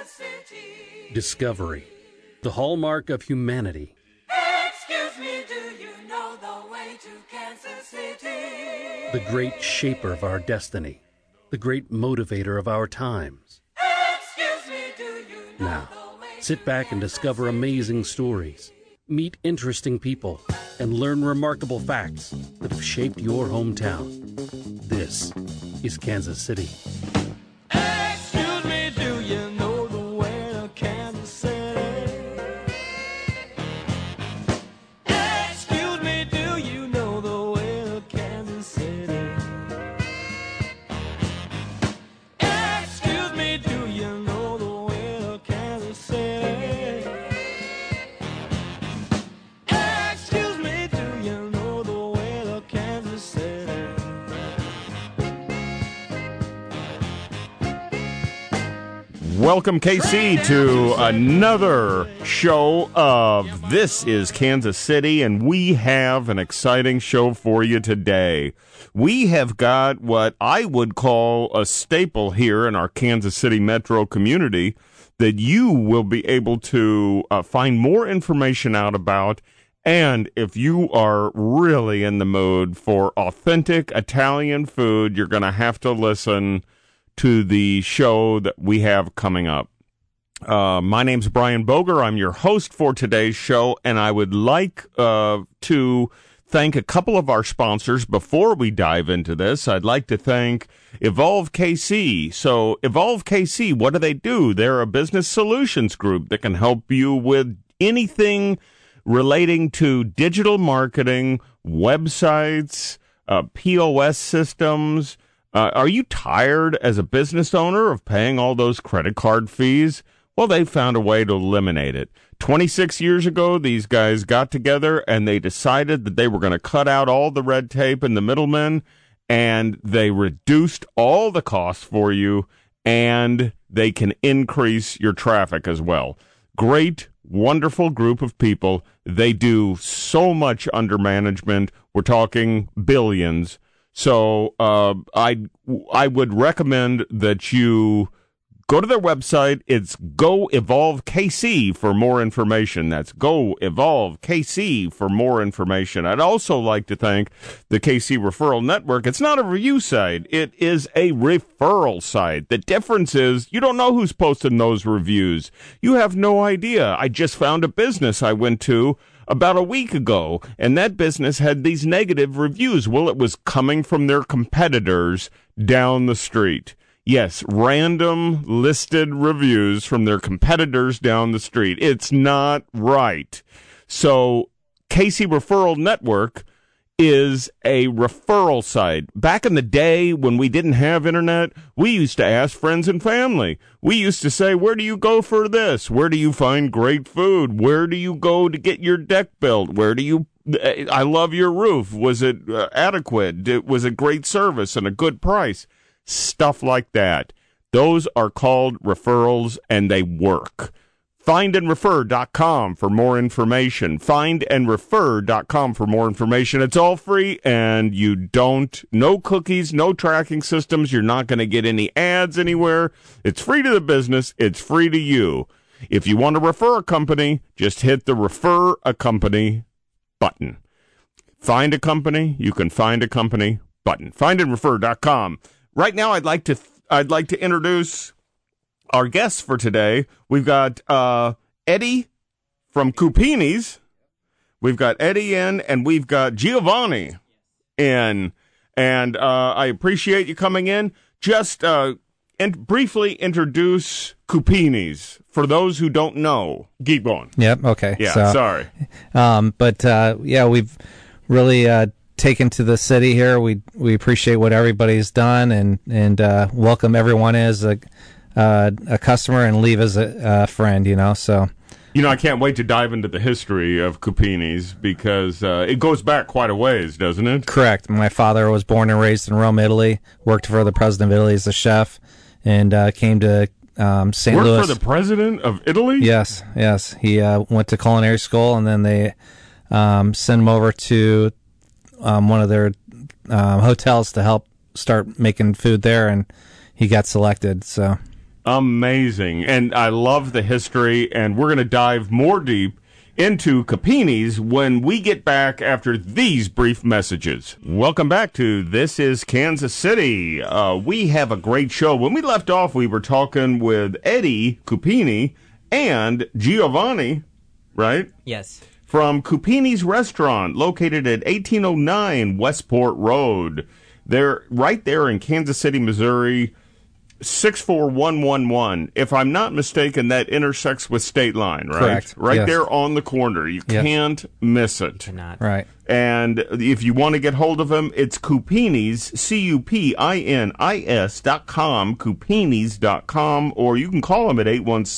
Kansas City. Discovery, the hallmark of humanity. Excuse me, do you know the way to Kansas City? The great shaper of our destiny. The great motivator of our times. Excuse me, do you know Now, the way to sit back and Kansas discover City? amazing stories. Meet interesting people and learn remarkable facts that have shaped your hometown. This is Kansas City. Excuse me, do you know the way to Kansas City? Excuse me, do you know the way to Kansas City? Excuse me, do you know the way to Kansas City? Excuse me, do you know the way to Kansas City? Welcome, KC, to another show of This is Kansas City, and we have an exciting show for you today. We have got what I would call a staple here in our Kansas City metro community that you will be able to find more information out about. And if you are really in the mood for authentic Italian food, you're going to have to listen to the show that we have coming up. My name's Brian Boger. I'm your host for today's show, and I would like to thank a couple of our sponsors before we dive into this. I'd like to thank Evolve KC. So Evolve KC, what do? They're a business solutions group that can help you with anything relating to digital marketing, websites, POS systems. Are you tired as a business owner of paying all those credit card fees? Well, they found a way to eliminate it. 26 years ago, these guys got together and they decided that they were going to cut out all the red tape and the middlemen, and they reduced all the costs for you, and they can increase your traffic as well. Great, wonderful group of people. They do so much under management. We're talking billions. So I would recommend that you go to their website. It's Go Evolve KC for more information. That's Go Evolve KC for more information. I'd also like to thank the KC Referral Network. It's not a review site. It is a referral site. The difference is you don't know who's posting those reviews. You have no idea. I just found a business I went to about a week ago, and that business had these negative reviews. Well, it was coming from their competitors down the street. Yes, random listed reviews from their competitors down the street. It's not right. So KC Referral Network is a referral site. Back in the day when we didn't have internet, we used to ask friends and family. We used to say, where do you go for this? Where do you find great food? Where do you go to get your deck built? I love your roof. Was it adequate? Was it great service and a good price? Stuff like that. Those are called referrals, and they work. Findandrefer.com for more information. Findandrefer.com for more information. It's all free, and no cookies, no tracking systems. You're not going to get any ads anywhere. It's free to the business. It's free to you. If you want to refer a company, just hit the Refer a Company button. Find a company, you can find a company button. Findandrefer.com. Right now, I'd like to introduce our guests for today. We've got Eddie from Cupini's. We've got Eddie in, and we've got Giovanni in. And I appreciate you coming in. Just briefly introduce Cupini's for those who don't know. Keep going. Yep. Okay. Yeah. Sorry. We've really taken to the city here. We appreciate what everybody's done, and welcome everyone as a customer and leave as a friend. So. I can't wait to dive into the history of Cupini's because it goes back quite a ways, doesn't it? Correct. My father was born and raised in Rome, Italy, worked for the president of Italy as a chef, and came to St. Louis. Worked for the president of Italy? Yes. He went to culinary school, and then they sent him over to one of their hotels to help start making food there, and he got selected. So Amazing. And I love the history, and we're going to dive more deep into Capini's when we get back after these brief messages. Welcome back to This is Kansas City. We have a great show. When we left off, we were talking with Eddie Cupini and Giovanni, right? Yes. From Cupini's Restaurant, located at 1809 Westport Road. They're right there in Kansas City, Missouri, 64111. If I'm not mistaken, that intersects with State Line, right? Correct. Right Yes. there on the corner. You Yes. can't miss it. Cannot. Right. And if you want to get hold of him, it's Cupini's, CUPINIS.com, Cupinis.com, or you can call him at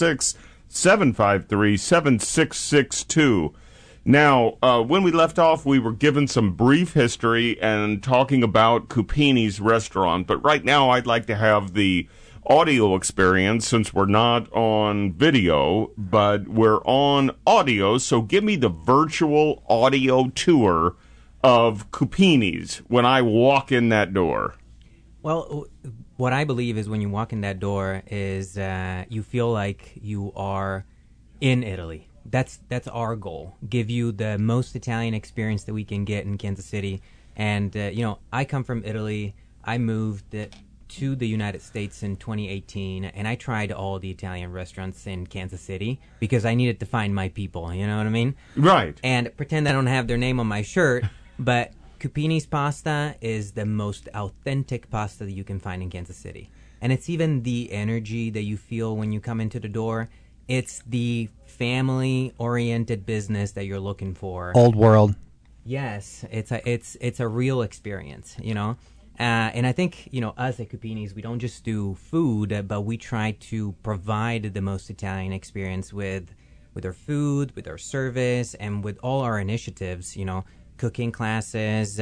816-753-7662. Now, when we left off, we were given some brief history and talking about Cupini's Restaurant. But right now, I'd like to have the audio experience since we're not on video, but we're on audio. So give me the virtual audio tour of Cupini's when I walk in that door. Well, what I believe is when you walk in that door is you feel like you are in Italy. That's our goal. Give you the most Italian experience that we can get in Kansas City. And, I come from Italy. I moved to the United States in 2018, and I tried all the Italian restaurants in Kansas City because I needed to find my people, you know what I mean? Right. And pretend I don't have their name on my shirt, but Cupini's pasta is the most authentic pasta that you can find in Kansas City. And it's even the energy that you feel when you come into the door. It's the family-oriented business that you're looking for. Old world. Yes, it's a real experience, And I think, us at Cupini's, we don't just do food, but we try to provide the most Italian experience with our food, with our service, and with all our initiatives, cooking classes,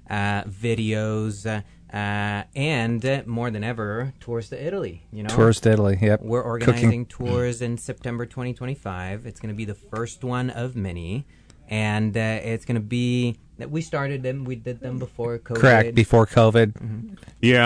videos, and more than ever, tours to Italy. Tours to Italy, yep. We're organizing tours in September 2025. It's going to be the first one of many, and it's going to be. We started them. We did them before COVID. Correct, before COVID. Mm-hmm.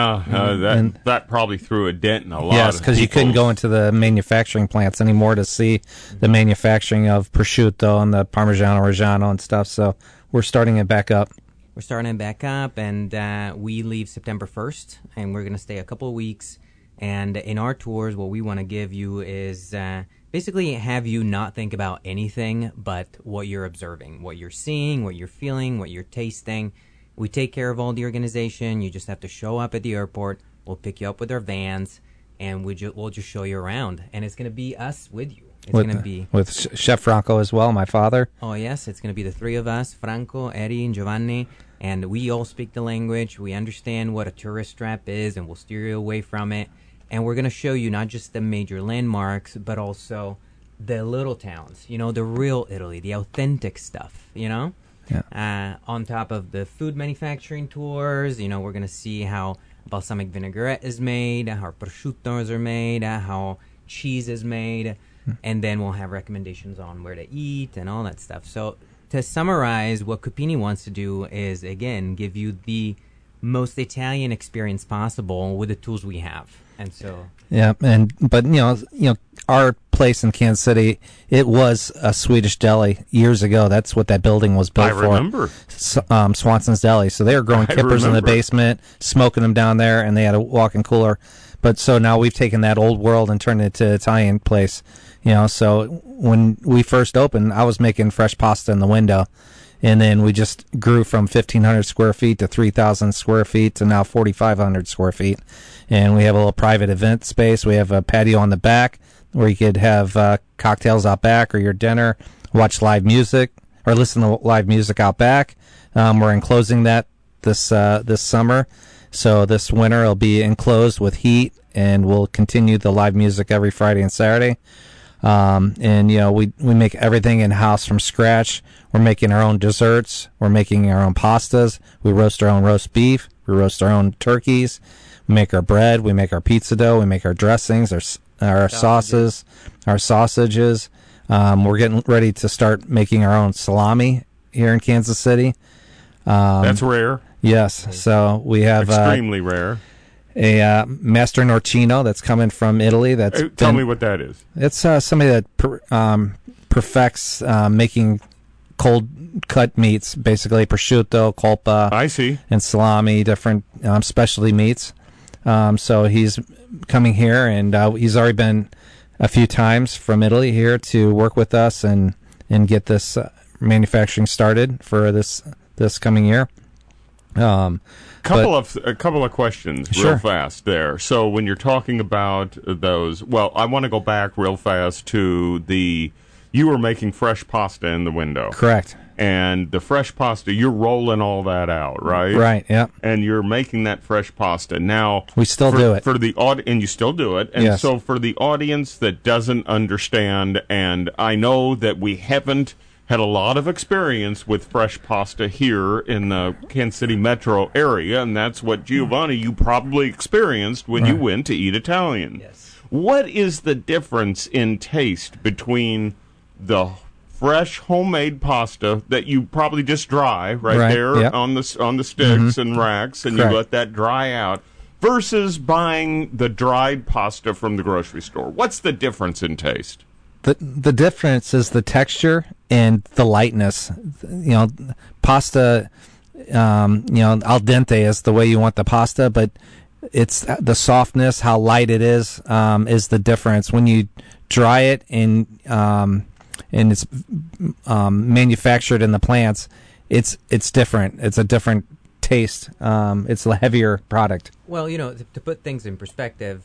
Yeah, that probably threw a dent in a lot. Yes, because you couldn't go into the manufacturing plants anymore to see the manufacturing of prosciutto and the Parmigiano Reggiano and stuff. So we're starting it back up. We're starting back up, and we leave September 1st, and we're going to stay a couple of weeks. And in our tours, what we want to give you is basically have you not think about anything but what you're observing, what you're seeing, what you're feeling, what you're tasting. We take care of all the organization. You just have to show up at the airport. We'll pick you up with our vans, and we'll just show you around. And it's going to be us with you. It's going to be with Chef Franco as well, my father. Oh, yes. It's going to be the three of us, Franco, Eddie, and Giovanni. And we all speak the language. We understand what a tourist trap is, and we'll steer you away from it. And we're going to show you not just the major landmarks, but also the little towns, the real Italy, the authentic stuff, Yeah. On top of the food manufacturing tours, we're going to see how balsamic vinaigrette is made, how prosciuttos are made, how cheese is made. And then we'll have recommendations on where to eat and all that stuff. So to summarize, what Cupini wants to do is, again, give you the most Italian experience possible with the tools we have. And so, yeah, but our place in Kansas City, it was a Swedish deli years ago. That's what that building was built for. I remember. Swanson's Deli. So they were growing kippers in the basement, smoking them down there, and they had a walk-in cooler. But so now we've taken that old world and turned it into an Italian place. So when we first opened, I was making fresh pasta in the window. And then we just grew from 1,500 square feet to 3,000 square feet to now 4,500 square feet. And we have a little private event space. We have a patio on the back where you could have cocktails out back or your dinner, watch live music, or listen to live music out back. We're enclosing that this summer. So this winter it'll be enclosed with heat, and we'll continue the live music every Friday and Saturday. We make everything in-house from scratch. We're making our own desserts. We're making our own pastas. We roast our own roast beef. We roast our own turkeys. We make our bread. We make our pizza dough. We make our dressings, our sauces, our sausages. We're getting ready to start making our own salami here in Kansas City. That's rare. Yes. So we have extremely rare. a Master Norcino that's coming from Italy. Tell me what that is. It's somebody that perfects making cold cut meats, basically prosciutto, colpa, I see, and salami, different specialty meats. So he's coming here, and he's already been a few times from Italy here to work with us and get this manufacturing started for this coming year. A couple of questions real Sure. fast there. So when you're talking about those, well, I want to go back real fast to you were making fresh pasta in the window. Correct. And the fresh pasta, you're rolling all that out, right? Right, yeah. And you're making that fresh pasta. Now, We still do it. For the and you still do it. And Yes. so for the audience that doesn't understand, and I know that we haven't had a lot of experience with fresh pasta here in the Kansas City metro area, and that's what, Giovanni, you probably experienced when you went to eat Italian. Yes. What is the difference in taste between the fresh homemade pasta that you probably just dry right there yep. on the sticks and racks, and Correct. you let that dry out, versus buying the dried pasta from the grocery store? What's the difference in taste? The difference is the texture and the lightness. Pasta, al dente is the way you want the pasta, but it's the softness, how light it is the difference. When you dry it and it's manufactured in the plants, it's different. It's a different taste. It's a heavier product. Well, to put things in perspective,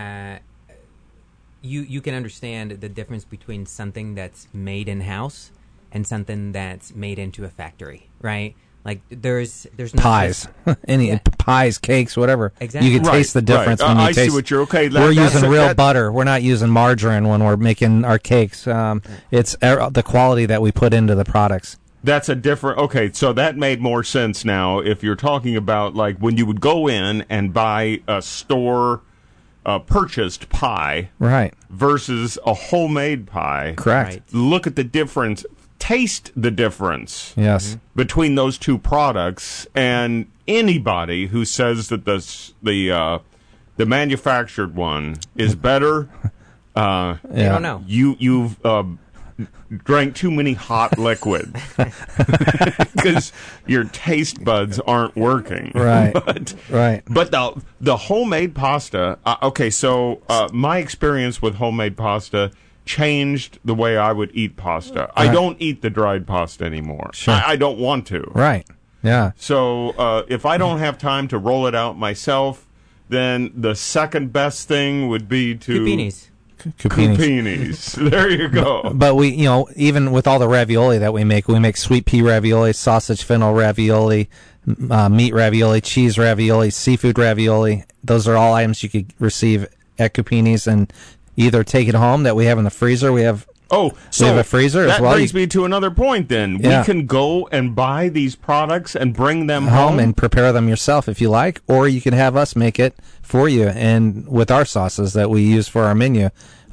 you can understand the difference between something that's made in house and something that's made into a factory, right? Like there's not Pies, Yeah. pies, cakes, whatever. Exactly. You can Right, taste the difference right. when you I taste. see what you're okay. We're that's using a- real that- butter. We're not using margarine when we're making our cakes. It's the quality that we put into the products. That's a different. Okay, so that made more sense now. If you're talking about like when you would go in and buy a store purchased pie Right. versus a homemade pie, Correct. Right. look at the difference. Taste the difference Yes. between those two products, and anybody who says that the manufactured one is better, I don't know. you've drank too many hot liquids because your taste buds aren't working. Right. But, Right. but the homemade pasta. Okay, so my experience with homemade pasta changed the way I would eat pasta. I Right. don't eat the dried pasta anymore. Sure. I don't want to. Right. Yeah. So if I don't have time to roll it out myself, then the second best thing would be to Cupinis. Cupinis. Cupinis. There you go. But we, even with all the ravioli that we make sweet pea ravioli, sausage fennel ravioli, meat ravioli, cheese ravioli, seafood ravioli. Those are all items you could receive at Cupinis and either take it home that we have in the freezer. We have Oh, so have a freezer as that well. brings me to another point then. Yeah. We can go and buy these products and bring them home and prepare them yourself if you like, or you can have us make it for you and with our sauces that we use for our menu.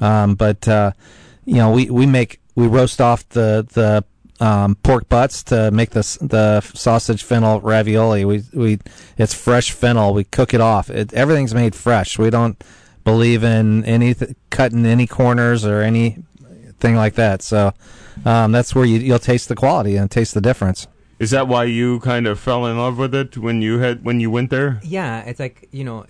We roast off the pork butts to make the sausage fennel ravioli. It's fresh fennel. We cook it off. Everything's made fresh. We don't believe in cutting any corners or anything like that. So that's where you'll taste the quality and taste the difference. Is that why you kind of fell in love with it when you went there? Yeah, it's like,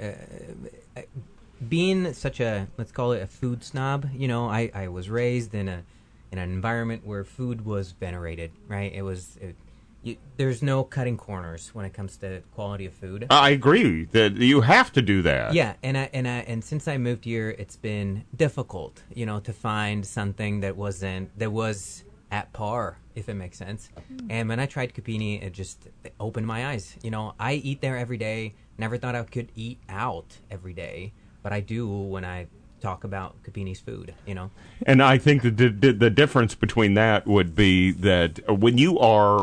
being such a, let's call it a food snob, I was raised in an environment where food was venerated, right? There's no cutting corners when it comes to quality of food. I agree that you have to do that. Yeah, and since I moved here, it's been difficult, to find something that was at par, if it makes sense. And when I tried Cupini, it just opened my eyes. I eat there every day. Never thought I could eat out every day, but I do when I talk about Cupini's food. And I think that the difference between that would be that when you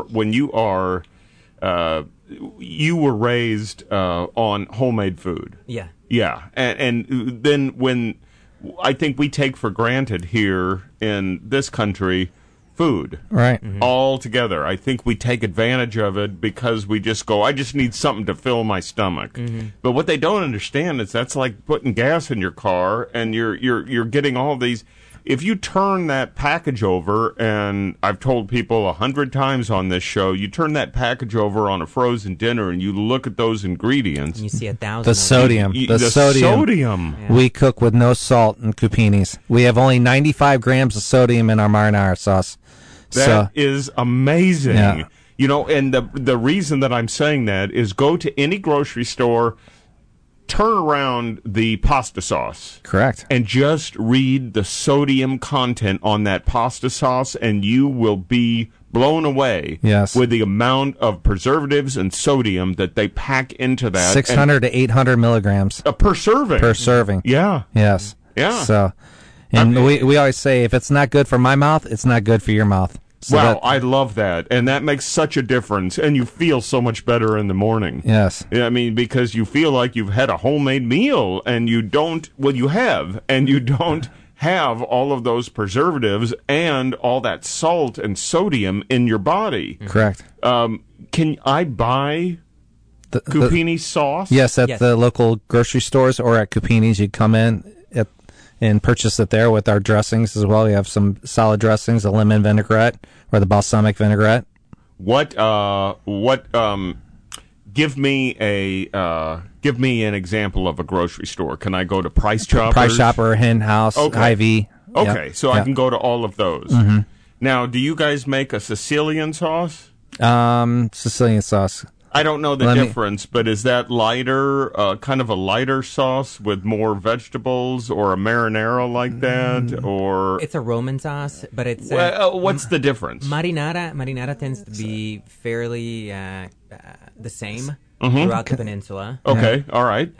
were raised on homemade food. Yeah. Yeah, and then when I think we take for granted here in this country food. Right. All together. I think we take advantage of it because we just go, I just need something to fill my stomach. But what they don't understand is that's like putting gas in your car, and you're getting all these. If you turn that package over, and I've told people 100 times on this show, you turn that package over on a frozen dinner and you look at those ingredients. And you see 1,000. The sodium. The sodium. Yeah. We cook with no salt in cupinis. We have only 95 grams of sodium in our marinara sauce. That is amazing. Yeah. You know, and the reason that I'm saying that is go to any grocery store, turn around the pasta sauce, Correct. and just read the sodium content on that pasta sauce, and you will be blown away Yes. with the amount of preservatives and sodium that they pack into that. 600 to 800 milligrams per serving. per serving. Yeah. Yes. Yeah. So, and we always say, if it's not good for my mouth, it's not good for your mouth. So Wow, that- I love that. And that makes such a difference. And you feel so much better in the morning. Yes. Yeah, I mean, because you feel like you've had a homemade meal, and you don't, well, you have, and you don't have all of those preservatives and all that salt and sodium in your body. Correct. Can I buy The- Cupini sauce? Yes, at Yes. the local grocery stores or at Cupini's, you come in and purchase it there with our dressings as well. We have some salad dressings, a lemon vinaigrette or the balsamic vinaigrette. Give me an example of a grocery store. Can I go to Price Chopper? Price Chopper, Hen House, Okay. Hy-Vee. Okay, Yep. so I Yep. can go to all of those. Now, do you guys make a Sicilian sauce? Sicilian sauce. I don't know the Let me- difference, but is that lighter, kind of a lighter sauce with more vegetables, or a marinara like that, or It's a Roman sauce, but it's what's the difference? marinara tends to be fairly the same throughout the peninsula. Okay, all right.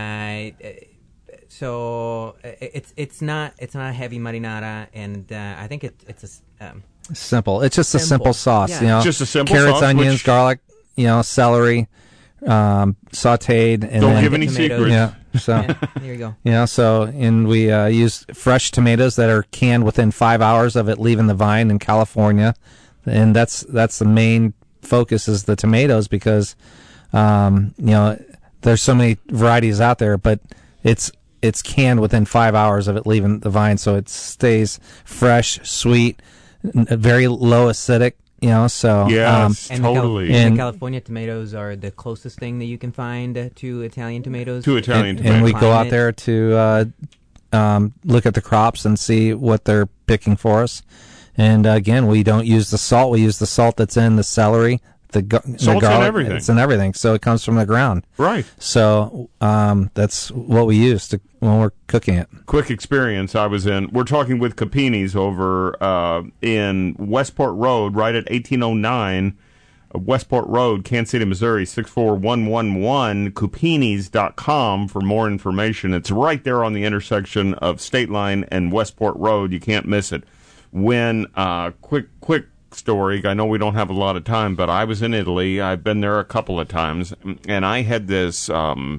So it's not a heavy marinara, and I think it's a Simple. It's just a Simple. simple sauce. Yeah. You know, Just a simple carrots, sauce, onions, which- garlic. You know, celery, sautéed, and Don't then, give any tomatoes. secrets. Yeah. So. yeah, there you go. Yeah, so and we use fresh tomatoes that are canned within 5 hours of it leaving the vine in California, and that's the main focus is the tomatoes because you know there's so many varieties out there, but it's canned within 5 hours of it leaving the vine, so it stays fresh, sweet, very low acidic. You know, so Yes, And totally. The And- California tomatoes are the closest thing that you can find to Italian tomatoes. To Italian and we tomatoes. go out Climate. there to look at the crops and see what they're picking for us. And again, we don't use the salt. We use the salt that's in the celery, the Salt's in garlic. everything. It's in everything. So it comes from the ground. Right. So that's what we use when we're cooking it. Quick experience. We're talking with Capini's over in Westport Road, right at 1809 Westport Road, Kansas City, Missouri, 64111, Cupinis.com for more information. It's right there on the intersection of State Line and Westport Road. You can't miss it. When, quick story, I know we don't have a lot of time, but I was in Italy. I've been there a couple of times, and I had this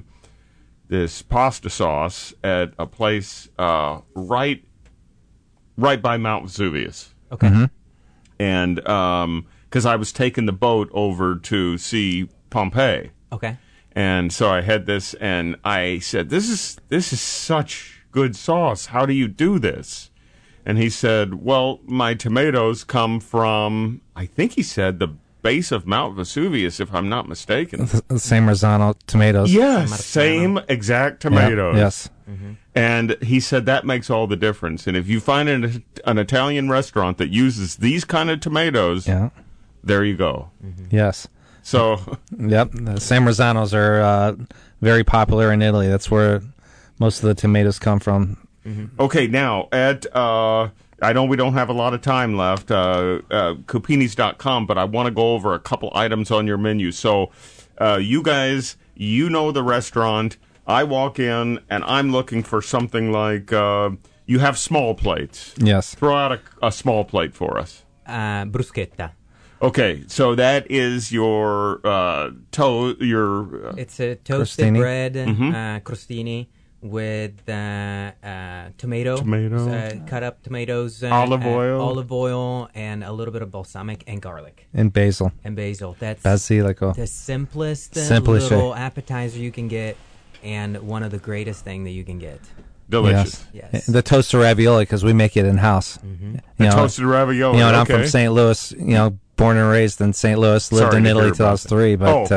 pasta sauce at a place right by Mount Vesuvius. Okay. And because I was taking the boat over to see Pompeii. Okay. And so I had this, and I said, this is such good sauce. How do you do this? And he said, well, my tomatoes come from, I think he said, the base of Mount Vesuvius, if I'm not mistaken. The same Marzano tomatoes. Yes, same exact Yeah. tomatoes. Yes. And he said that makes all the difference. And if you find an Italian restaurant that uses these kind of tomatoes, Yeah. there you go. Yes. So, Yep. The San Marzanos are very popular in Italy. That's where most of the tomatoes come from. okay, now at I know we don't have a lot of time left, Cupinis.com, but I want to go over a couple items on your menu. So, you guys, you know the restaurant. I walk in and I'm looking for something like you have small plates. Yes. Throw out a small plate for us. Bruschetta. Okay, so that is your It's a toasted Crostini. bread, crostini, with tomatoes, cut up tomatoes, olive oil, and a little bit of balsamic and garlic. And basil. That's Basilico. the simplest Simplest little appetizer you can get, and one of the greatest thing that you can get. Delicious. Yes. The toasted ravioli, because we make it in house. The toasted ravioli. And I'm okay. from St. Louis. Born and raised in St. Louis. Lived Sorry in to Italy hear till I about was 3. But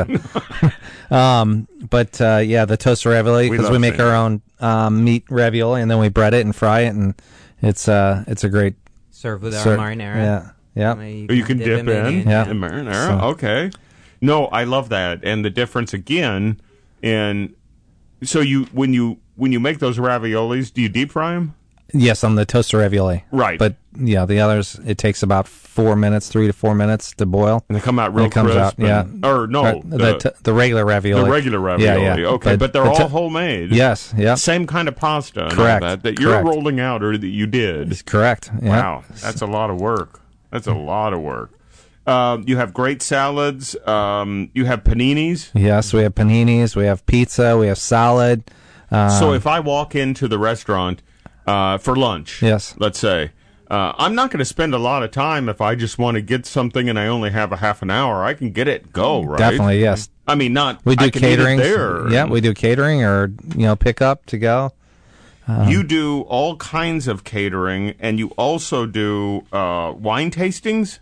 that. the toasted ravioli, because we love make St. our own meat ravioli, and then we bread it and fry it, and it's a great served with our marinara. Yeah. You can dip in. Yeah. The marinara. Okay. No, I love that, and the difference again in. So when you make those raviolis, do you deep fry them? Yes, on the toaster ravioli. Right. But yeah, the others, it takes about 3 to 4 minutes to boil. And they come out real it comes crisp. out, Or no, the regular ravioli. the regular ravioli. Yeah. Okay, but they're all homemade. Yes, yeah. Same kind of pasta. And Correct. All that you're Correct. rolling out, or that you did. Correct. Yeah. Wow, that's a lot of work. That's a lot of work. You have great salads. You have paninis. Yes, we have paninis, we have pizza, we have salad. So if I walk into the restaurant for lunch, yes, let's say, I'm not going to spend a lot of time if I just want to get something and I only have a half an hour. I can get it, go, right? Definitely, yes. I mean, not we do I can eat it catering. there. Yeah, we do catering or pick up to go. You do all kinds of catering, and you also do wine tastings.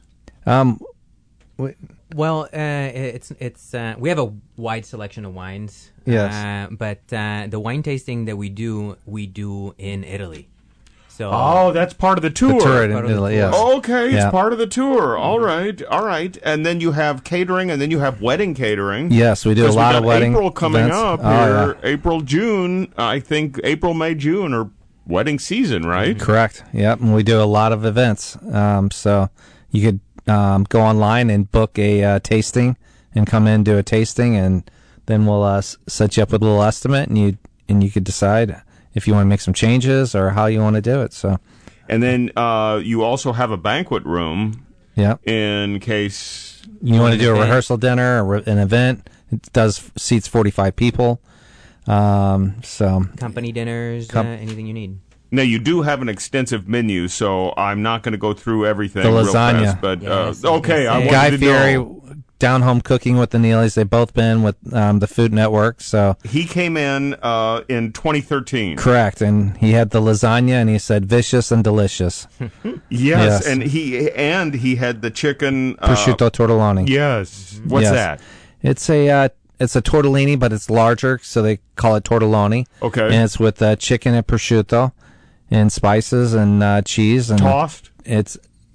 Well, it's we have a wide selection of wines. Yes. But the wine tasting that we do in Italy. So Oh, that's part of the tour. The tour in Part of the Italy, tour. yes. Okay, it's Yeah. part of the tour. All right. And then you have catering, and then you have wedding catering. Yes, we do a 'Cause we lot got of wedding April coming events. up Oh, here. yeah. April, June. I think April, May, June are wedding season, right? Correct. Yep, and we do a lot of events. So you could go online and book a tasting and come in and do a tasting, and then we'll set you up with a little estimate, and you could decide if you want to make some changes or how you want to do it. So, And then you also have a banquet room yeah, in case you want to do a event. rehearsal dinner or an event. It does seats 45 people. So company dinners, anything you need. Now, you do have an extensive menu, so I'm not going to go through everything The real lasagna. fast. But, Yes, okay, I Guy wanted Guy to Fieri, know. Down Home Cooking with the Neelys, they've both been with the Food Network. So He came in 2013. correct, and he had the lasagna, and he said vicious and delicious. Yes, Yes. and he had the chicken Prosciutto tortelloni. Yes. What's Yes. that? It's a tortellini, but it's larger, so they call it tortelloni. Okay. And it's with chicken and prosciutto, and spices and cheese, and Tossed? It's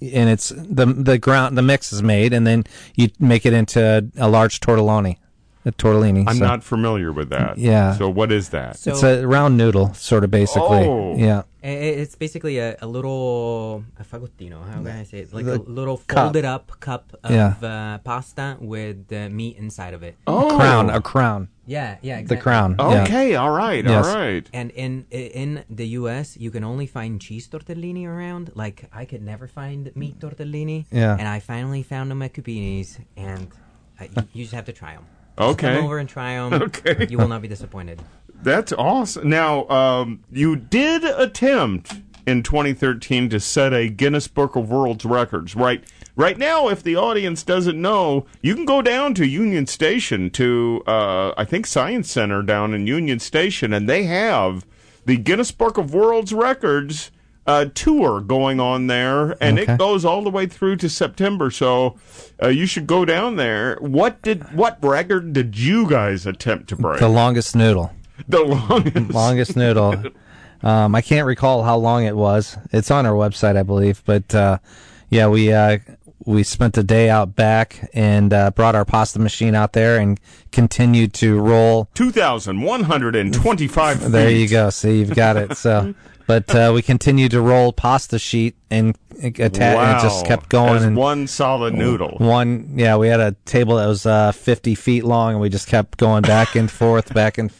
the mix is made, and then you make it into a large tortellini. A tortellini. I'm so not familiar with that. Yeah. So what is that? So it's a round noodle, sort of basically. Oh. Yeah. it's basically a little fagottino. How can I say it? Like The a little cup. folded up cup of Yeah. pasta with meat inside of it. Oh. A crown. Yeah, exactly. The crown. Yeah. Okay, all right, Yes. all right. And in the U.S., you can only find cheese tortellini around. Like, I could never find meat tortellini. Yeah. And I finally found them at Cupini's, and you just have to try them. Okay. Come over and try them. Okay. You will not be disappointed. That's awesome. Now, you did attempt in 2013 to set a Guinness Book of World Records, right? Right now, if the audience doesn't know, you can go down to Union Station to, I think, Science Center down in Union Station, and they have the Guinness Book of World Records tour going on there, and Okay. it goes all the way through to September. So you should go down there. What record did you guys attempt to break? The longest noodle. The longest. Longest noodle. I can't recall how long it was. It's on our website, I believe. But yeah, we spent the day out back and brought our pasta machine out there and continued to roll. 2,125 feet. There you go. See, you've got it. So, but we continued to roll pasta sheet and and it just kept going. As And one solid noodle. we had a table that was 50 feet long, and we just kept going back and forth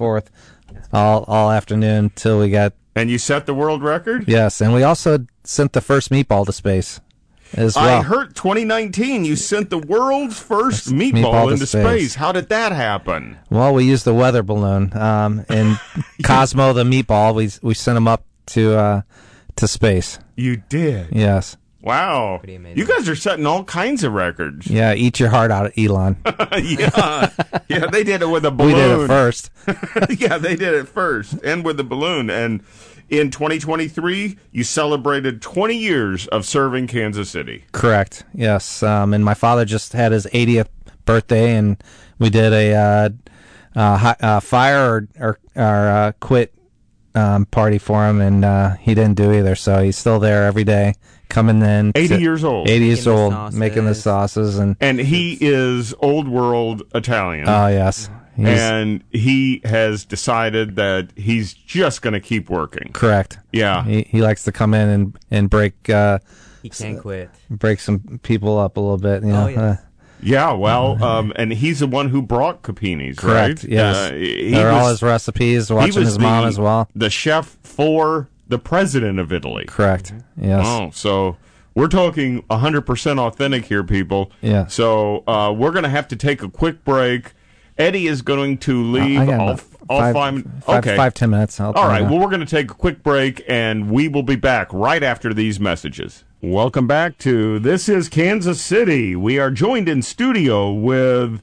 all afternoon until we got. And you set the world record? Yes, and we also sent the first meatball to space. as well. I heard 2019 you sent the world's first meatball meatball to into space. How did that happen? Well, we used the weather balloon, and Cosmo the meatball. We sent him up to space. You did. Yes. Wow. Pretty amazing. You guys are setting all kinds of records. Yeah. Eat your heart out, Elon. Yeah. Yeah, they did it with a balloon. We did it first. Yeah, they did it first, and with the balloon. And in 2023, you celebrated 20 years of serving Kansas City. Correct. Yes. And my father just had his 80th birthday, and we did a fire or quit party for him, and he didn't do either. So he's still there every day, coming in. 80 years old. 80 years Making the old, sauces. making the sauces, and And he is old world Italian. oh yes, he's and he has decided that he's just going to keep working. correct. Yeah. He likes to come in and break He can't quit. some people up a little bit. You know? Oh, yes. Yeah, well, and he's the one who brought Capini's, Correct. right? Yes. He They're all was- his recipes. he Watching was his mom as well. The chef for the president of Italy. Correct. Yes. Oh, so we're talking 100% authentic here, people. Yeah. So we're going to have to take a quick break. Eddie is going to leave. I got about 5-10 minutes. All right. Well, we're going to take a quick break, and we will be back right after these messages. Welcome back to This is Kansas City. We are joined in studio with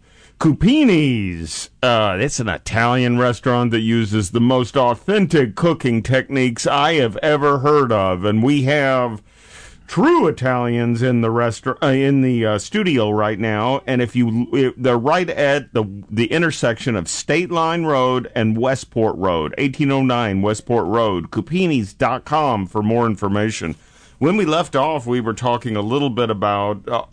Cupini's. It's an Italian restaurant that uses the most authentic cooking techniques I have ever heard of, and we have true Italians in the restaurant in the studio right now. And they're right at the intersection of State Line Road and Westport Road, 1809 Westport Road. Cupinis.com for more information. When we left off, we were talking a little bit about, a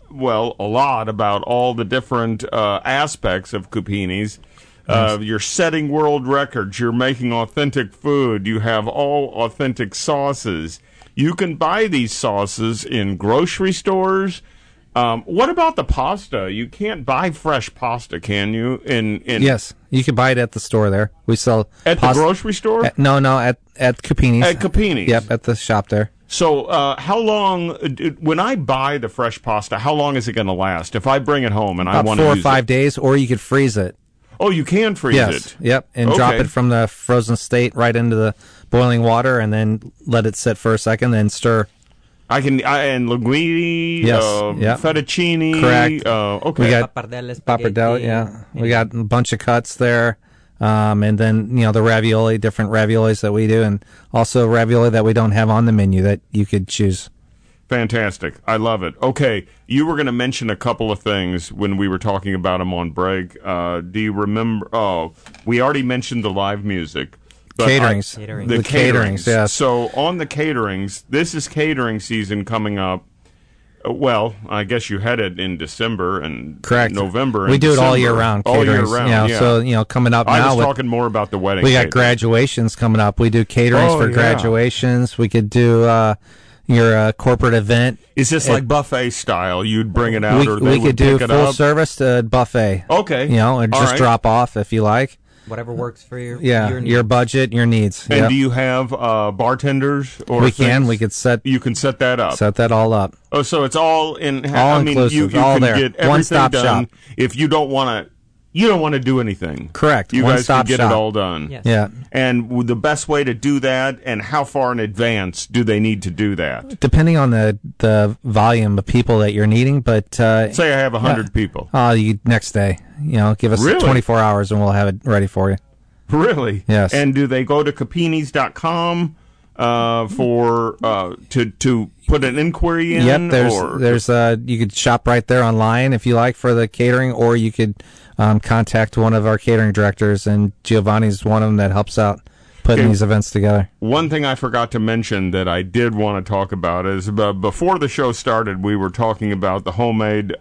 lot about all the different aspects of Cupini's. You're setting world records. You're making authentic food. You have all authentic sauces. You can buy these sauces in grocery stores. What about the pasta? You can't buy fresh pasta, can you? Yes, you can buy it at the store there. We sell At the grocery store? at Cupini's. At Cupini's. Yep, at the shop there. So how long, when I buy the fresh pasta, how long is it going to last? If I bring it home and I About want to 4 or use 5 it? days, or you could freeze it. Oh, you can freeze Yes. it. Yep, and drop Okay. it from the frozen state right into the boiling water, and then let it sit for a second, then stir. And linguine, Yes, yep. fettuccine. Correct. Okay. We got Pappardelle, spaghetti, pappardelle, yeah. We got a bunch of cuts there. And then, the ravioli, different raviolis that we do, and also ravioli that we don't have on the menu that you could choose. Fantastic. I love it. Okay, you were going to mention a couple of things when we were talking about them on break. Do you remember? Oh, we already mentioned the live music. but Caterings. Catering. The The caterings, yes. So on the caterings, this is catering season coming up. Well, I guess you had it in December and Correct. November. We and do it all year December. round. All year caterings. round. Yeah. So coming up I now, was talking more about the wedding. we got catering. graduations coming up. We do caterings Oh, for yeah. graduations. We could do your corporate event. Is this like buffet style? You'd bring it out, or they We would could do pick it full up? service to buffet. Okay. And All just right. drop off if you like. Whatever works for your Yeah, your budget, your needs. And Yep. do you have bartenders? Or We can. things? We could set You can set that up. that all up. Oh, so it's all in. All I mean, inclusive, you all can there. get everything One-stop done. shop. If you don't want to, you don't want to do anything. Correct. You guys can One-stop get shop. it all done. Yes. Yeah. And the best way to do that, and how far in advance do they need to do that? Depending on the volume of people that you're needing, but Say I have 100 people. next day, give us Really? 24 hours and we'll have it ready for you. Really? Yes. And do they go to Capinis.com for to put an inquiry in? Yep, or there's you could shop right there online if you like for the catering, or you could contact one of our catering directors, and Giovanni's one of them that helps out putting Okay. these events together. One thing I forgot to mention that I did want to talk about is before the show started, we were talking about the homemade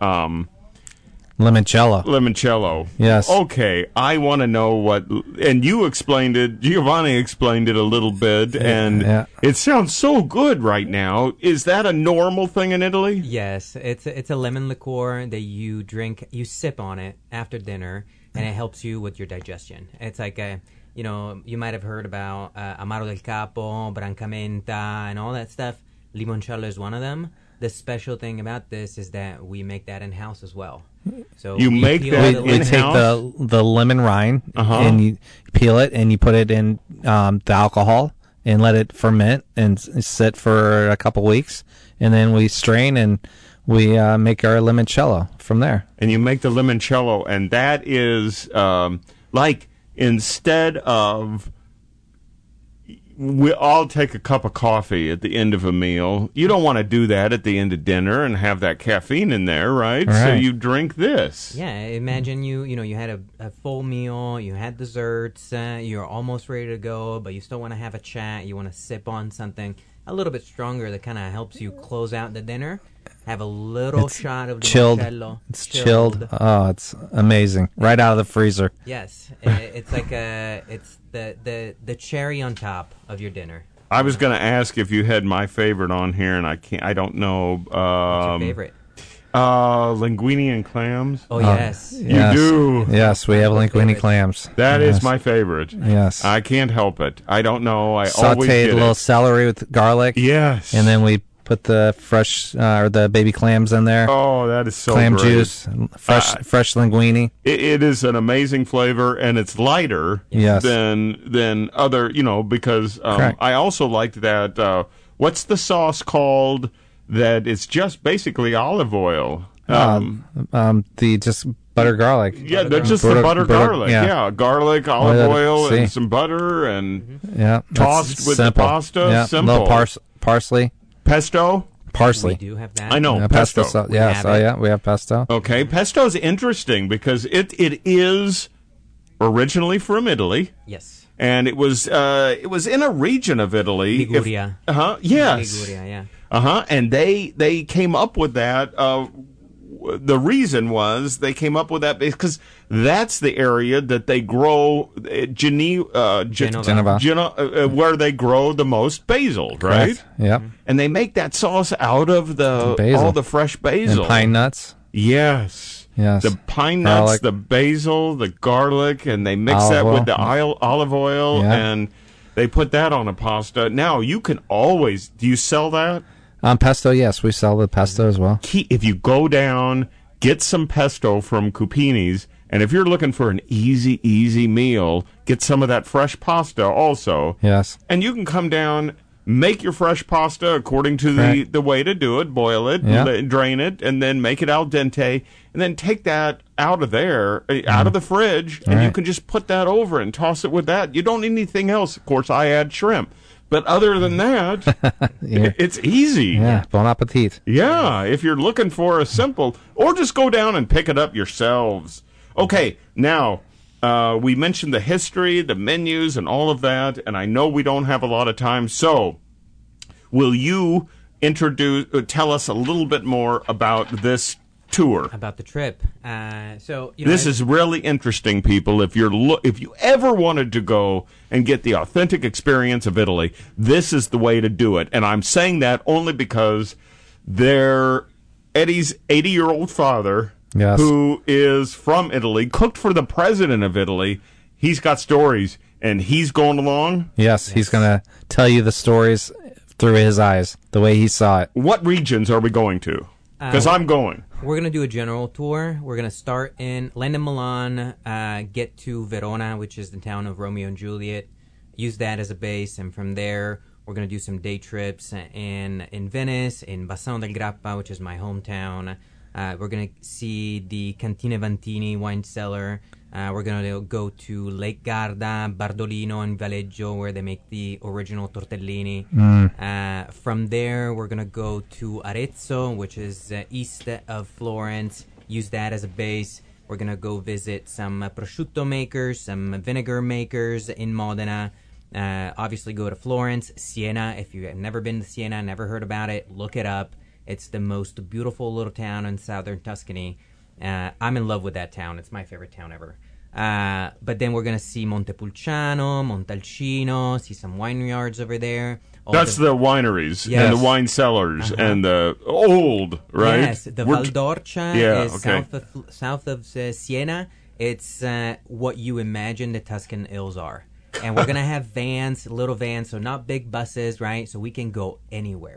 Limoncello. limoncello. Yes. Okay, I want to know what, and you explained it, Giovanni explained it a little bit, and yeah. it sounds so good right now. Is that a normal thing in Italy? Yes, it's a lemon liqueur that you drink. You sip on it after dinner, and it helps you with your digestion. It's like you might have heard about Amaro del Capo, Brancamenta, and all that stuff. Limoncello is one of them. the special thing about this is that we make that in house as well. So You we make peel that the We lemon- take in-house? the lemon rind and you peel it and you put it in the alcohol and let it ferment and sit for a couple weeks, and then we strain and we make our limoncello from there. and you make the limoncello, and that is like instead of we all take a cup of coffee at the end of a meal. You don't want to do that at the end of dinner and have that caffeine in there, right? So Right. you drink this. Yeah, imagine you had a full meal, you had desserts, you're almost ready to go, but you still want to have a chat, you want to sip on something a little bit stronger that kind of helps you close out the dinner. Have a little It's shot of chilled. limoncello. It's chilled. Oh, it's amazing. Right out of the freezer. Yes, it's like it's the cherry on top of your dinner. I was going to ask if you had my favorite on here, and I don't know. What's your favorite? Linguine and clams. Oh yes. Yes. do. Yes, we have linguine favorite. clams. That is Yes. my favorite. Yes. I can't help it. I don't know. I always Sauteed get a little it. celery with garlic. Yes. And then we put the fresh or the baby clams in there. Oh, that is so Clam great. juice, fresh linguine. It is an amazing flavor, and it's lighter Yes. than other, because Correct. I also liked that. What's the sauce called? That it's just basically olive oil. The just butter garlic. Yeah, that's just the butter garlic. Yeah, garlic, olive that- oil, and see. some butter, and Yeah, Tossed that's with the simple. pasta? Yeah, Simple. little parsley. pesto. We Parsley. do have that. I know Yeah, pesto. sauce. We Yeah, have so it. yeah, we have pesto. Okay, pesto's interesting because it is originally from Italy. Yes. And it was in a region of Italy. Liguria. Yes. Liguria, yeah. And they came up with that. The reason was they came up with that because that's the area that they grow Genova. where they grow the most basil, right? Correct. Yep. And they make that sauce out of Basil. all the fresh basil. And pine nuts. Yes. Yes. The pine nuts, Garlic. the basil, the garlic, and they mix Olive that oil. with the olive oil, Yeah. and they put that on a pasta. Now, you can always... Do you sell that? Pesto, yes, we sell the pesto as well. If you go down, get some pesto from Cupini's, and if you're looking for an easy meal, get some of that fresh pasta also. Yes. And you can come down, make your fresh pasta according to Right. the way to do it, boil it, Yeah. drain it, and then make it al dente, and then take that out of there, out of the fridge, and you Right. can just put that over and toss it with that. You don't need anything else. Of course, I add shrimp. But other than that, Yeah. it's easy. Yeah. Bon appetit. Yeah, if you're looking for a simple, or just go down and pick it up yourselves. Okay, now, we mentioned the history, the menus, and all of that, and I know we don't have a lot of time, so will you tell us a little bit more about this tour? About the trip. So This is really interesting, people. If you ever wanted to go and get the authentic experience of Italy, this is the way to do it. And I'm saying that only because Eddie's 80-year-old father, Yes. who is from Italy, cooked for the president of Italy. He's got stories, and he's going along. Yes, he's going to tell you the stories through his eyes, the way he saw it. What regions are we going to? Because I'm going. We're going to do a general tour. We're going to start in land of Milan, get to Verona, which is the town of Romeo and Juliet, use that as a base, and from there we're going to do some day trips in Venice, in Bassano del Grappa, which is my hometown. We're going to see the Cantine Vantini wine cellar. We're going to go to Lake Garda, Bardolino, and Vialeggio, where they make the original tortellini. From there, we're going to go to Arezzo, which is east of Florence. Use that as a base. We're going to go visit some prosciutto makers, some vinegar makers in Modena. Obviously, go to Florence. Siena, if you have never been to Siena, never heard about it, look it up. It's the most beautiful little town in southern Tuscany. I'm in love with that town. It's my favorite town ever. But then we're going to see Montepulciano, Montalcino, see some wineyards over there. That's the wineries Yes. and the wine cellars and the old, right? Yes, the Val d'Orcia Yeah, is okay. south of Siena. It's what you imagine the Tuscan Hills are. And we're going to have vans, little vans, so not big buses, right? So we can go anywhere.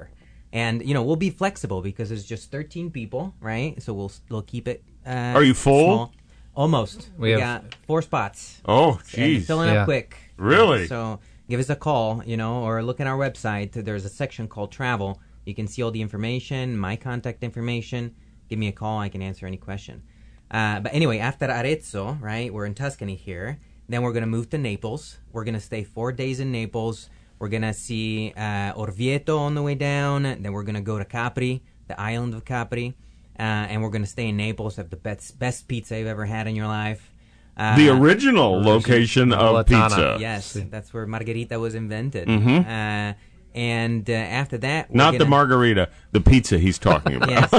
And we'll be flexible because it's just 13 people, right? So we'll keep it. Are you full? Small. Almost. We got 4 spots. Oh, And jeez. filling up quick. Really? So give us a call, or look at our website. There's a section called Travel. You can see all the information, my contact information. Give me a call. I can answer any question. But anyway, after Arezzo, right, we're in Tuscany here. Then we're going to move to Naples. We're going to stay 4 days in Naples. We're going to see Orvieto on the way down. Then we're going to go to Capri, the island of Capri. And we're going to stay in Naples, have the best pizza you've ever had in your life. The original location of pizza. Yes, that's where Margherita was invented. Mm-hmm. And after that... Not the margarita, the pizza he's talking about. Yes.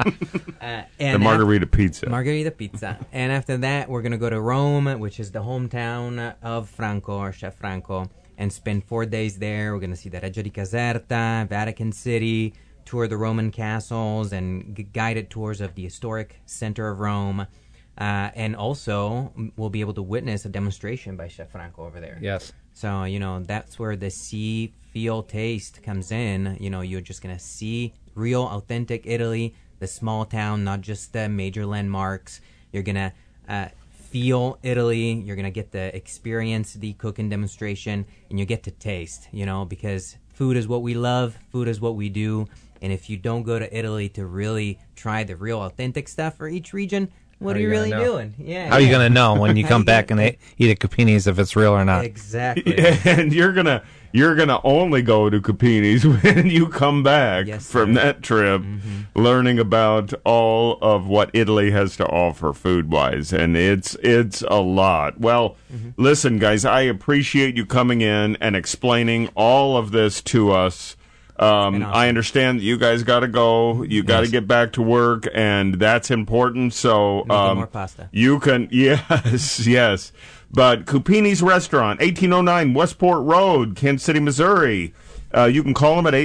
The margarita pizza. Margherita pizza. And after that, we're going to go to Rome, which is the hometown of Franco, or Chef Franco, and spend 4 days there. We're going to see the Reggio di Caserta, Vatican City, tour the Roman castles, and guided tours of the historic center of Rome. And also, we'll be able to witness a demonstration by Chef Franco over there. Yes. So, that's where the see, feel, taste comes in. You're just going to see real, authentic Italy, the small town, not just the major landmarks. You're going to feel Italy. You're going to get to experience the cooking demonstration, and you get to taste, because food is what we love, food is what we do. And if you don't go to Italy to really try the real, authentic stuff for each region, what are you really doing? Yeah. How are you going to know when you come back and eat at Capini's if it's real or not? Exactly. And you're gonna only go to Capini's when you come back from that trip, learning about all of what Italy has to offer food-wise, and it's a lot. Well, listen, guys, I appreciate you coming in and explaining all of this to us. I understand that you guys got to go. You got to get back to work, and that's important. So more pasta. You can, yes. But Cupini's Restaurant, 1809 Westport Road, Kansas City, Missouri. You can call them at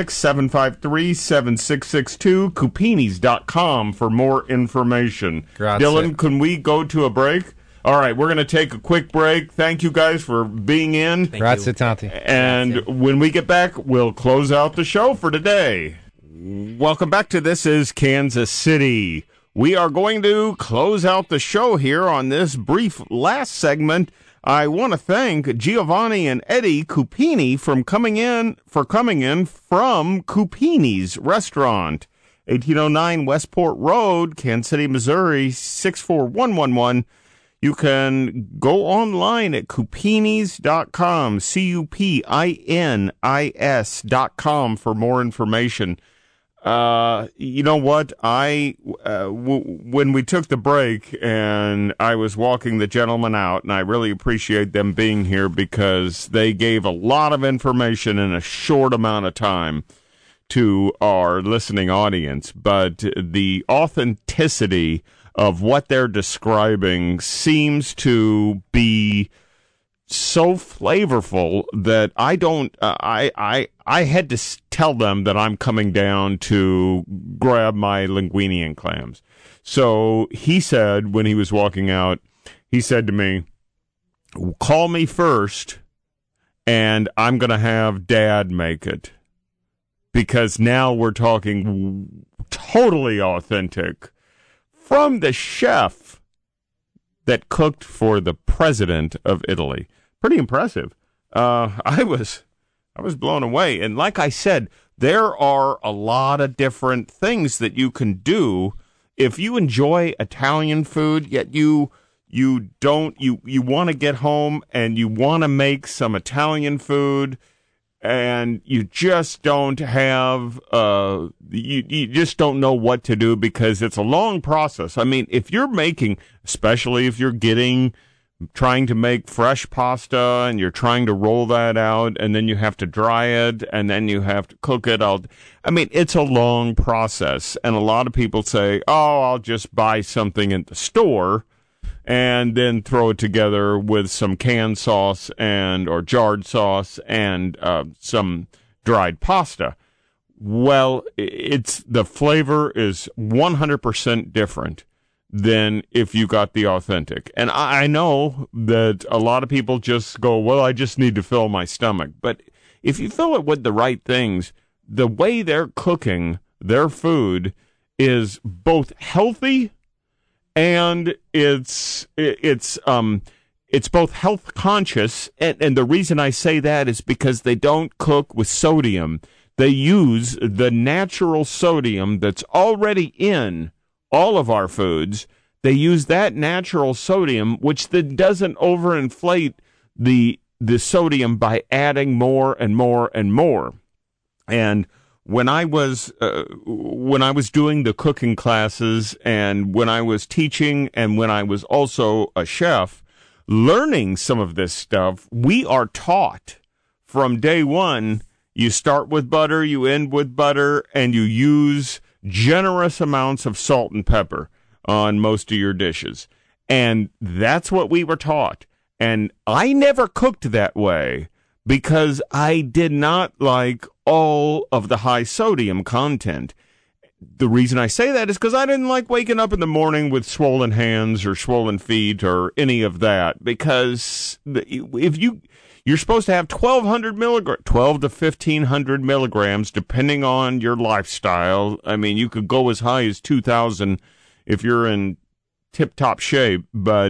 816-753-7662, Cupinis.com for more information. Grazie. Dylan, can we go to a break? All right, we're going to take a quick break. Thank you guys for being in. Grazie, Tanti. And when we get back, we'll close out the show for today. Welcome back to This is Kansas City. We are going to close out the show here on this brief last segment. I want to thank Giovanni and Eddie Cupini for coming in from Cupini's Restaurant, 1809 Westport Road, Kansas City, Missouri, 64111. You can go online at Cupinis.com, Cupinis.com for more information. You know what? When we took the break and I was walking the gentlemen out, and I really appreciate them being here because they gave a lot of information in a short amount of time to our listening audience, but the authenticity of what they're describing seems to be so flavorful that I don't. I had to tell them that I'm coming down to grab my linguine and clams. So he said when he was walking out, he said to me, "Call me first, and I'm going to have Dad make it, because now we're talking totally authentic." From the chef that cooked for the president of Italy. Pretty impressive. I was blown away. And like I said, there are a lot of different things that you can do if you enjoy Italian food, yet you want to get home and you want to make some Italian food, and you just don't have, you just don't know what to do because it's a long process. I mean, if you're making, especially if you're trying to make fresh pasta and you're trying to roll that out and then you have to dry it and then you have to cook it. I mean, it's a long process. And a lot of people say, oh, I'll just buy something at the store and then throw it together with some canned sauce or jarred sauce and some dried pasta. Well, the flavor is 100% different than if you got the authentic. And I know that a lot of people just go, well, I just need to fill my stomach. But if you fill it with the right things, the way they're cooking their food is both healthy and it's both health conscious. And the reason I say that is because they don't cook with sodium. They use the natural sodium that's already in all of our foods. They use that natural sodium, which then doesn't overinflate the sodium by adding more and more and more. And when I was doing the cooking classes, and when I was teaching, and when I was also a chef, learning some of this stuff, we are taught from day one, you start with butter, you end with butter, and you use generous amounts of salt and pepper on most of your dishes. And that's what we were taught. And I never cooked that way because I did not like all of the high sodium content. The reason I say that is because I didn't like waking up in the morning with swollen hands or swollen feet or any of that, because if you're supposed to have 12 to 1,500 milligrams, depending on your lifestyle. I mean, you could go as high as 2,000 if you're in tip-top shape, but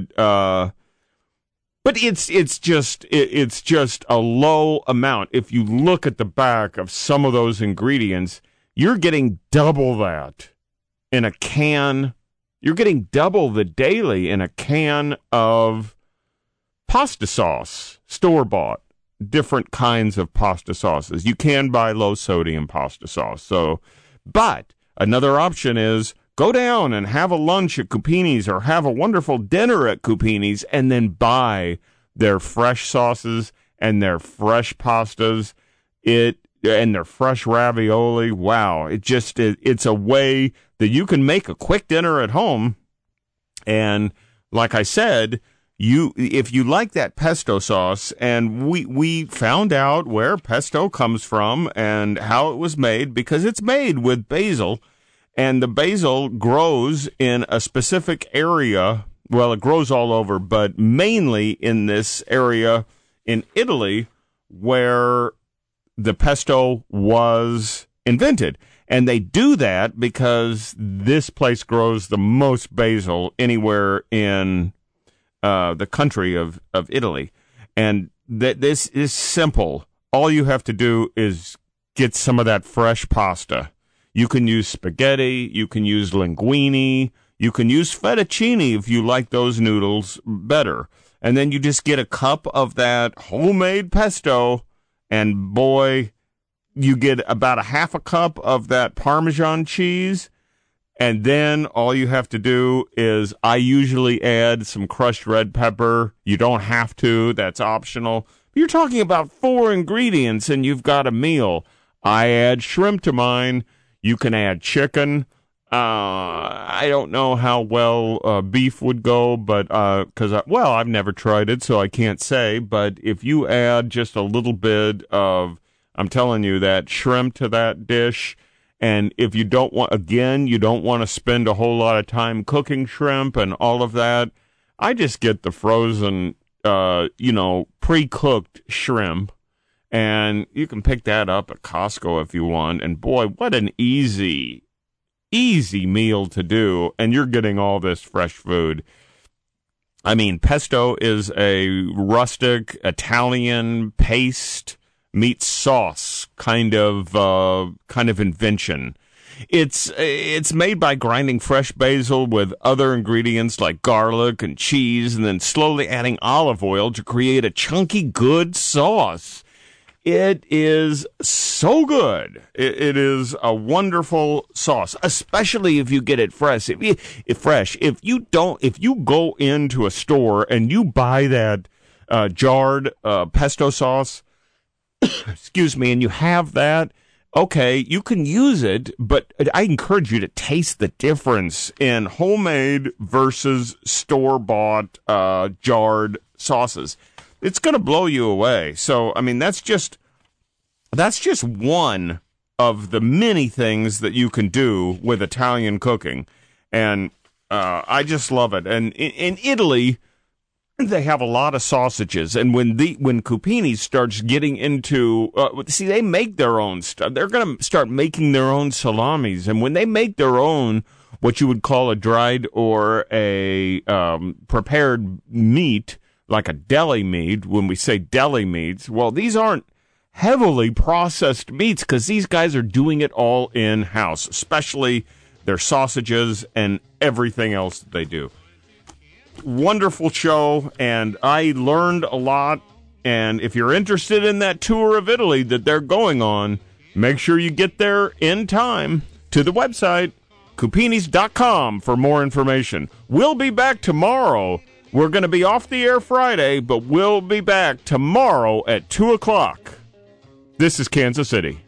it's just a low amount. If you look at the back of some of those ingredients, you're getting double that in a can. You're getting double the daily in a can of pasta sauce, store-bought, different kinds of pasta sauces. You can buy low-sodium pasta sauce. But another option is go down and have a lunch at Cupini's or have a wonderful dinner at Cupini's and then buy their fresh sauces and their fresh pastas and their fresh ravioli. Wow, it's a way that you can make a quick dinner at home. And like I said, if you like that pesto sauce, and we found out where pesto comes from and how it was made, because it's made with basil. And the basil grows in a specific area. Well, it grows all over, but mainly in this area in Italy where the pesto was invented. And they do that because this place grows the most basil anywhere in the country of Italy. And this is simple. All you have to do is get some of that fresh pasta. You can use spaghetti, you can use linguine, you can use fettuccine if you like those noodles better. And then you just get a cup of that homemade pesto, and boy, you get about a half a cup of that Parmesan cheese. And then all you have to do is, I usually add some crushed red pepper. You don't have to, that's optional. You're talking about 4 ingredients and you've got a meal. I add shrimp to mine. You can add chicken. I don't know how well beef would go, but I've never tried it, so I can't say. But if you add just a little bit of, I'm telling you, that shrimp to that dish, and if you don't want to spend a whole lot of time cooking shrimp and all of that, I just get the frozen, pre-cooked shrimp. And you can pick that up at Costco if you want. And boy, what an easy meal to do. And you're getting all this fresh food. I mean, pesto is a rustic Italian paste meets sauce kind of invention. It's made by grinding fresh basil with other ingredients like garlic and cheese, and then slowly adding olive oil to create a chunky, good sauce. It is so good. It is a wonderful sauce, especially if you get it fresh. If you go into a store and you buy that jarred pesto sauce, excuse me, and you have that, okay, you can use it, but I encourage you to taste the difference in homemade versus store-bought jarred sauces. It's going to blow you away. So, I mean, that's just one of the many things that you can do with Italian cooking. And I just love it. And in Italy, they have a lot of sausages, and when Cupini starts getting into, they make their own stuff. They're going to start making their own salamis, and when they make their own, what you would call a dried or a prepared meat, like a deli meat, when we say deli meats, well, these aren't heavily processed meats because these guys are doing it all in-house, especially their sausages and everything else that they do. Wonderful show, and I learned a lot. And if you're interested in that tour of Italy that they're going on, make sure you get there in time to the website, Cupinis.com, for more information. We'll be back tomorrow. We're going to be off the air Friday, but we'll be back tomorrow at 2 o'clock. This is Kansas City.